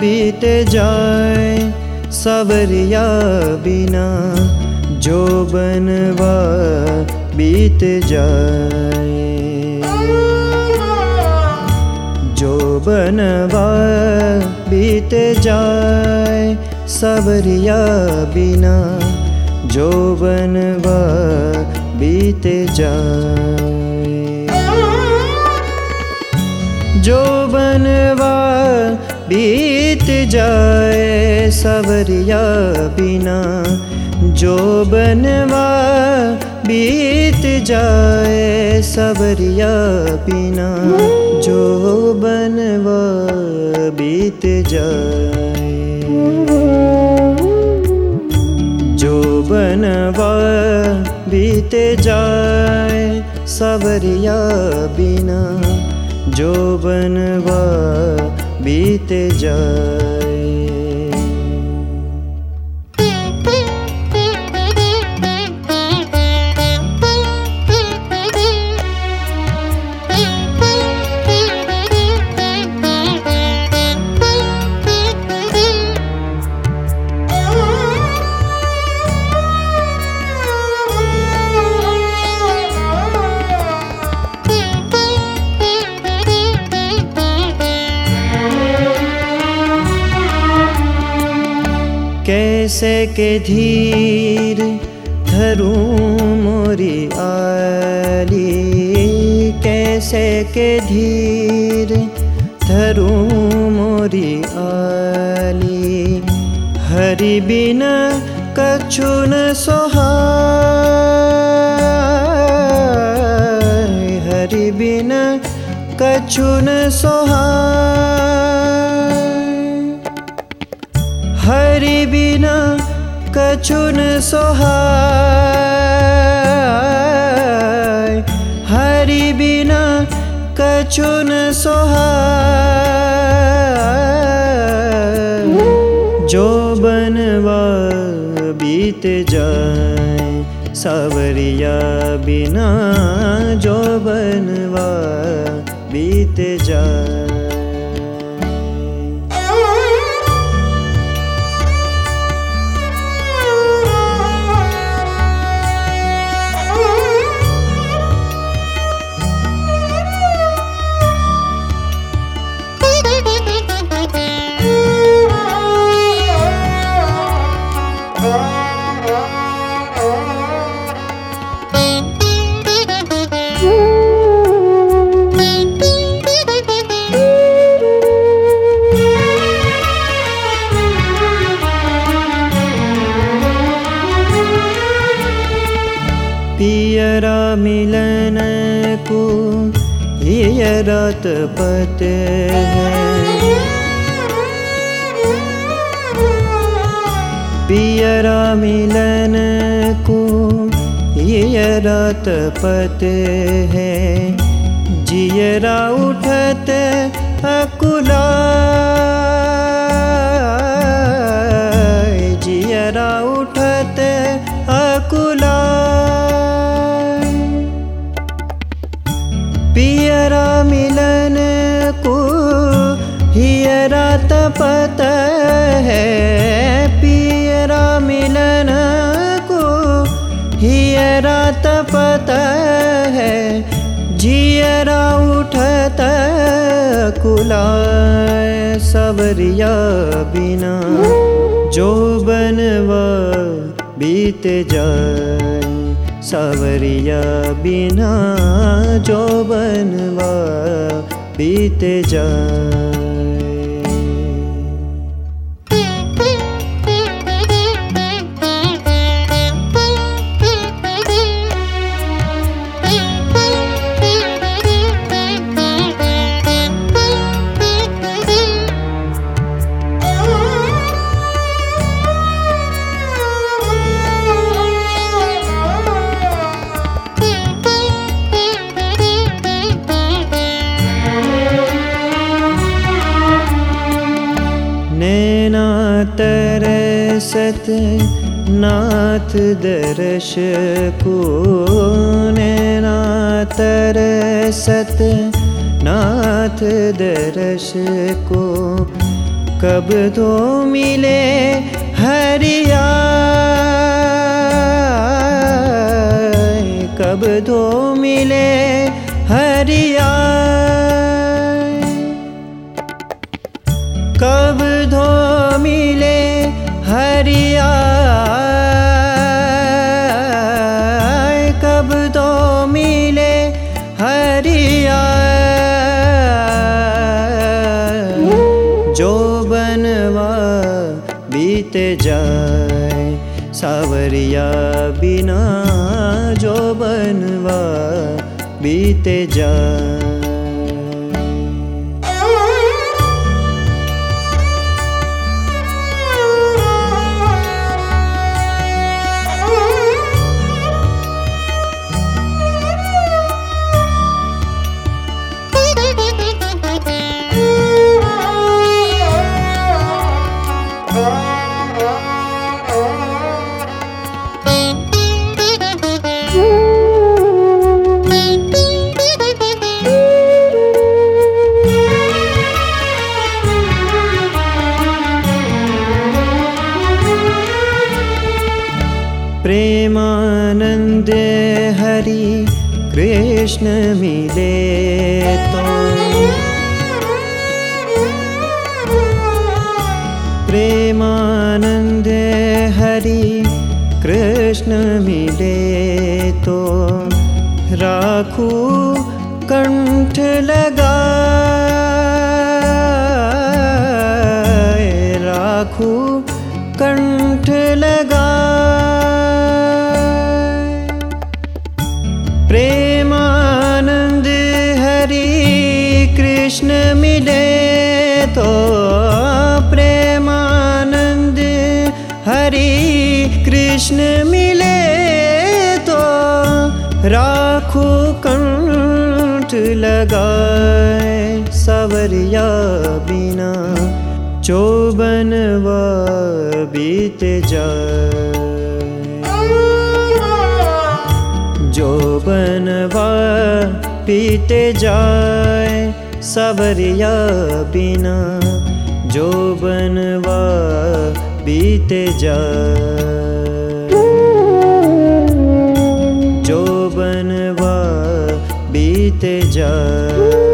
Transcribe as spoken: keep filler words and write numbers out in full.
बीत जाए सवरिया बिना, जोबनवा बीत जाए। जोबनवा बीत जाए सवरिया बिना, जोबनवा बीत जाए। जोबनवा बीत जाए सवरिया बिना, जोबनवा बीत जाए सवरिया बिना, जोबनवा बीत जाए। जोबनवा बीत जाए सवरिया बिना, जोबनवा बीत जाए। कैसे के धीर धरूं मोरी आली, कैसे के धीर धरूं मोरी आली। हरि बिना कछु न सोहाय, हरि बिना कछु न सोहाय। हरि बिना कछु न सोहाय, हरि बिना कछु न सोहाय। जोबनवा बीत जाए सवरिया बिना, जोबनवा बीत जाए। पियरा मिलन को ये रात पते हैं, पियरा मिलन को ये रात पते हैं। जियरा उठत अकुलाय, जियरा उठत अकुलाय। पियरा मिलन को हियरा तपत है, पियरा मिलन को हियरा तपत है। जियरा उठत कुलाय सवरिया बिना, जोबनवा बीत जाए सवरिया बिना, जोबनवा बीत जाए। तरसत नाथ दर्श को, नैना तरसत नाथ दर्श को। कब दो मिले हरिया, कब दो मिले हरिया, कब दो मिले हरिया, कब दो मिले हरिया। जो बनवा बीत जाए सावरिया बिना, जो बनवा बीत जाए। प्रेमानंद हरि कृष्ण मिले तो, प्रेमानंद हरि कृष्ण मिले तो, राखू कंठ लगाए, राखू कंठ लगाए। प्रेमानंद हरि कृष्ण मिले तो, प्रेमानंद हरि कृष्ण मिले तो, राखू कंठ लगाए सावरिया बिना, जो बनवा बीत जाए, जो बनवा बीत जाए सावरिया बिना, जो बनवा बीत जाए, जो बनवा बीत जाए।